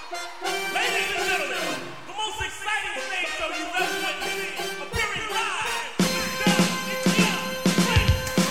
Ladies and gentlemen, the most exciting stage show you've ever witnessed, appearing live, down, it's young, great,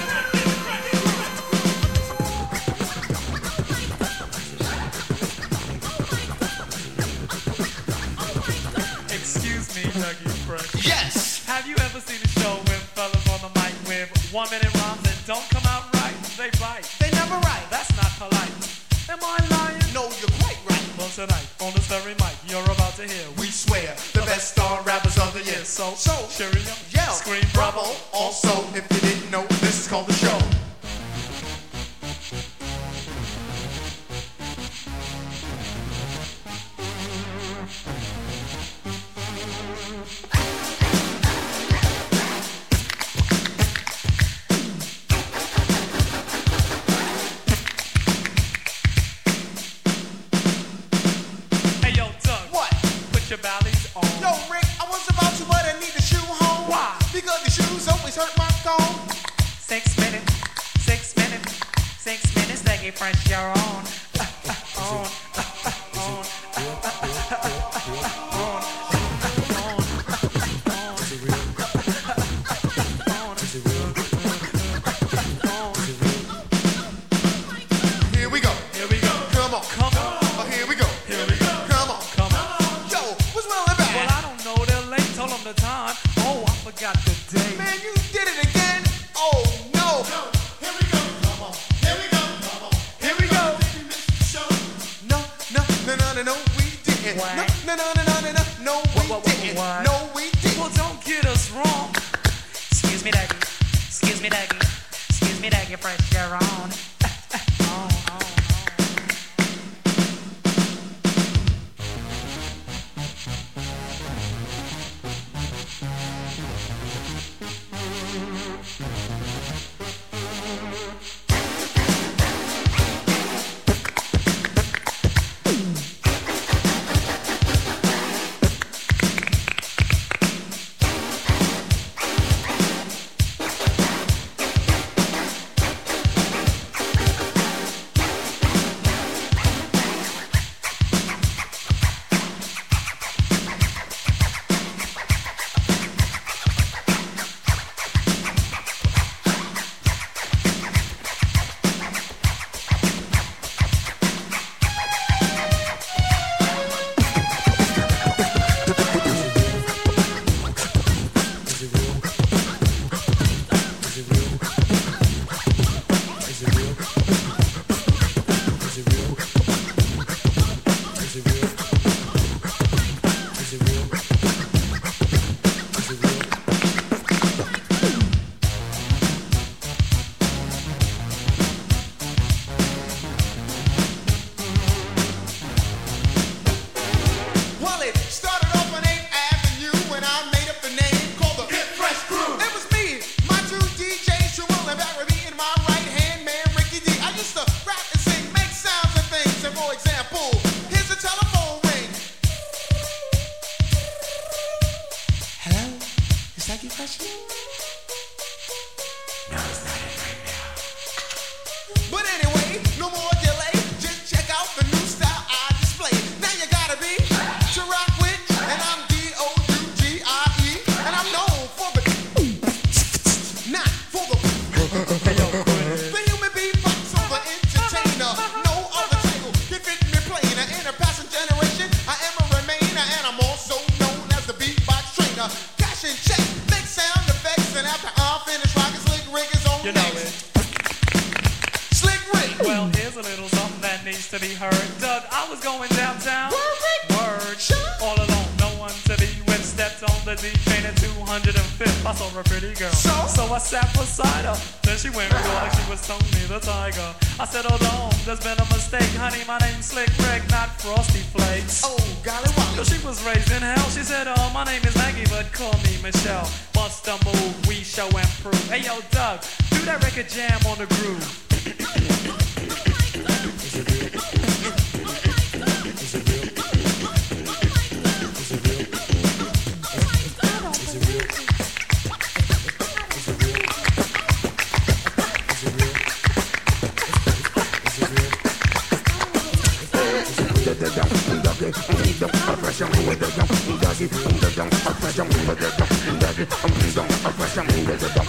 and Excuse me, Dougie Fresh. Yes! Have you ever seen a show with fellas on the mic with 1 minute rhymes that don't come out right? They bite. They never write. That's not polite. Am I lying? No, you're quite right. Well, tonight, on this very mic, you're about to hear We swear the best star rappers of the year. So, So, cheerio, yell, scream bravo. bravo. Also, if you didn't know, this is called the show. Hey, yo, Doug, What? put your ballies on. Yo, Rick, I was about to, but I need a shoe home. Why? Because the shoes always hurt my thumb. 6 minutes, 6 minutes, 6 minutes, they get fresh, you're on. Here we go. Here we go. Come on. Come on. Oh, here we go. Here we go. Come on. Come on. Yo, what's wrong with Well, that? I don't know, they're late, told them the time. Oh, I forgot the day. Man, you did it again. Oh, no. Here we go. Come on. Here we go. Come on. Here we go. No, no, no, no, no, no, we didn't. What? No, no, no, no, no, no, no, we What? didn't. What? No, we didn't. Well, don't get us wrong. Excuse me, Daggy. Excuse me, Daggy. Excuse me, Daggy, fresh, you're on. Well, it started off on 8th Avenue when I made up the name called the Get Fresh Crew. It was me, my two DJs, Sherrill and Barry, and my right-hand man, Ricky D. I used to rap and sing, make sounds and things. And for example, here's a telephone ring. Hello? Is that Get Fresh? No, it's not it right now. But anyway, no more delay. Just check out the new style I display. Now you gotta be to rock with, and I'm D-O-U-G-I-E, and I'm known for the not for the human beatbox or the entertainer. No other title can fit me plainer. In a passing generation, I am a remainer, and I'm also known as the beatbox trainer. Cash and check, make sound effects, and after I finish rocking, Slick Rick is on You know next. it. Slick Rick. Well, here's a little something that needs to be heard. Doug, I was going downtown. Word. All alone, no one to be with. Stepped on the D train at 205th. I saw a pretty girl. So I sat beside her. Then she went real like she was Tony the Tiger. I said, hold on, there's been a mistake. Honey, my name's Slick Rick, not Frosty Flakes. Oh, golly, wow. Yo, she was raised in hell. She said, oh, my name is Maggie, but call me Michelle. Bust a move, we show and prove. Hey, yo, Doug, do that record jam on the groove. Is it real? body. Pressure move the